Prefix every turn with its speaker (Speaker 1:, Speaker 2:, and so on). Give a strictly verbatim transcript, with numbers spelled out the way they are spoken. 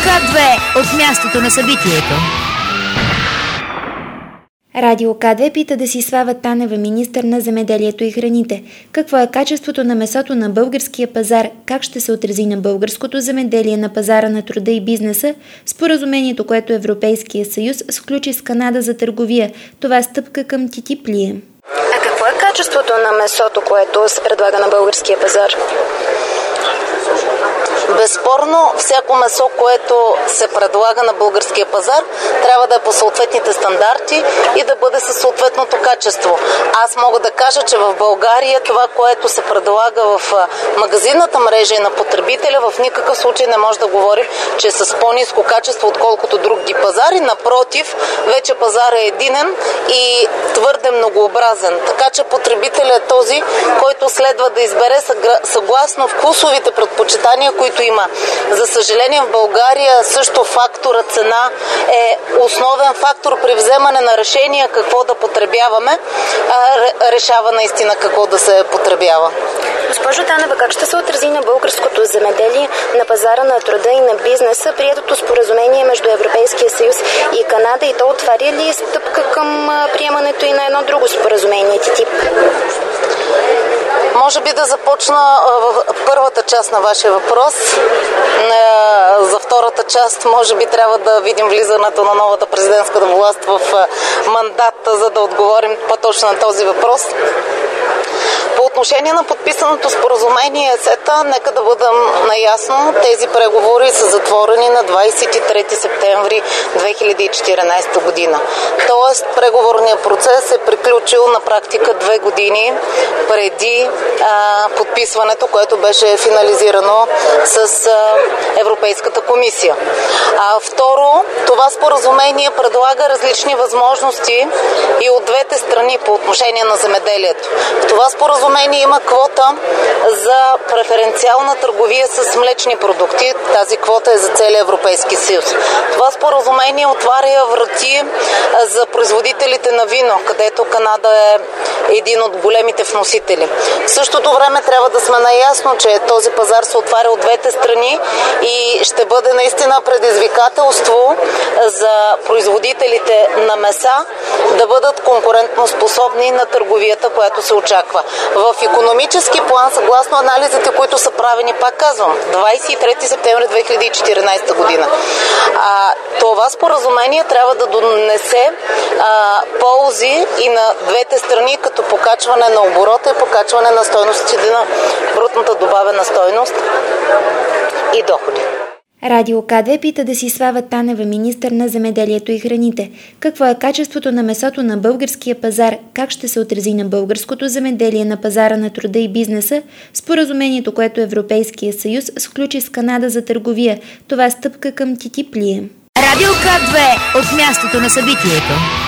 Speaker 1: К две от мястото на събитието.
Speaker 2: Радио К две пита Десислава Танева, министър на земеделието и храните. Какво е качеството на месото на българския пазар, как ще се отрази на българското земеделие на пазара на труда и бизнеса, споразумението, което Европейския съюз сключи с Канада за търговия. Това е стъпка към Т Т И П ли е?
Speaker 3: А какво е качеството на месото, което се предлага на българския пазар?
Speaker 4: Безспорно, всяко месо, което се предлага на българския пазар, трябва да е по съответните стандарти и да бъде със съответното качество. Аз мога да кажа, че в България това, което се предлага в магазинната мрежа и на потребителя, в никакъв случай не може да говорим, че е с по-ниско качество, отколкото други пазари. Напротив, вече пазар е единен и твърде многообразен. Така че потребителят е този, който следва да избере съгласно вкусовите предпочитания, които има. За съжаление, в България също фактора цена е основен фактор при вземане на решения какво да потребяваме, а решава наистина какво да се потребява.
Speaker 3: Госпожо Танева, как ще се отрази на българското земеделие, на пазара на труда и на бизнеса приетото споразумение между Европейския съюз и Канада, и то отваря ли стъпка към приемането и на едно друго споразумение, Т Т И П?
Speaker 4: Може би да започна в първата част на вашия въпрос. За втората част може би трябва да видим влизането на новата президентска власт в мандата, за да отговорим по-точно на този въпрос. По отношение на подписаното споразумение СЕТА, нека да бъдем наясно, тези преговори са затворени на двадесет и трети септември две хиляди и четиринадесета година. Тоест, преговорният процес е приключил на практика две години преди а, подписването, което беше финализирано с а, Европейската комисия. А, второ, това споразумение предлага различни възможности и от двете страни по отношение на земеделието. В това споразумение има квота за преференциална търговия с млечни продукти. Тази квота е за целия Европейски съюз. Това споразумение отваря врати за производителите на вино, където Канада е един от големите вносители. В същото време трябва да сме наясно, че този пазар се отваря от двете страни и ще бъде наистина предизвикателство за производителите на меса да бъдат конкурентно способни на търговията, която се очаква. В икономически план, съгласно анализите, които са правени, пак казвам, двадесет и трети септември две хиляди и четиринадесета година, а, това споразумение трябва да донесе а, ползи и на двете страни, като покачване на оборота и покачване на стойностите на брутната добавена стойност и доходи.
Speaker 2: Радио К две пита Десислава Танева, министър на земеделието и храните. Какво е качеството на месото на българския пазар, как ще се отрази на българското земеделие на пазара на труда и бизнеса, споразумението, което Европейския съюз сключи с Канада за търговия. Това е стъпка към Т Т И П ли е?
Speaker 1: Радио К две от мястото на събитието.